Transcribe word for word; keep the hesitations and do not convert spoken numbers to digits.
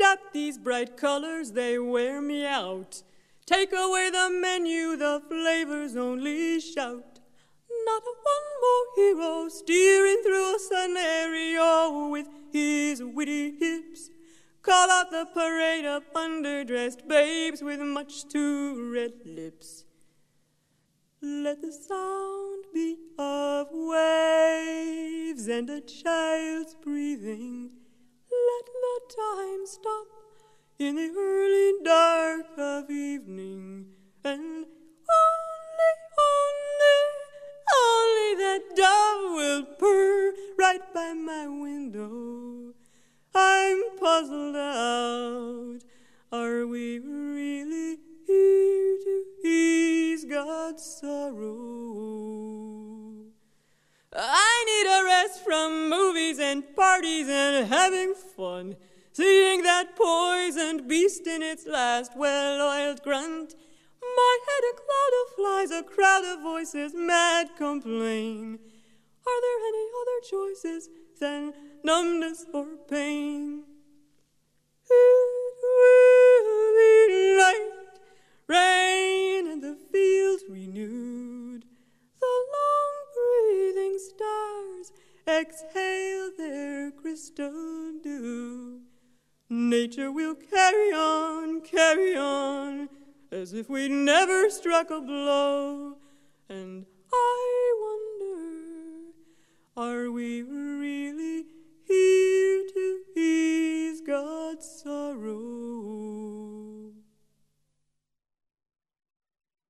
Stop these bright colors, they wear me out. Take away the menu, the flavors only shout. Not one more hero steering through a scenario with his witty hips. Call out the parade of underdressed babes with much too red lips. Let the sound be of waves and a child's breathing. Let the time stop in the early dark of evening. And only, only, only that dove will purr right by my window. I'm puzzled out. Are we really here to ease God's sorrow? I need a rest from movies and parties and having fun, seeing that poisoned beast in its last well-oiled grunt. My head a cloud of flies, a crowd of voices mad complain. Are there any other choices than numbness or pain? It will be light, rain, and the fields renewed. The long-breathing stars exhale their crystal dew. Nature will carry on, carry on, as if we'd never struck a blow, and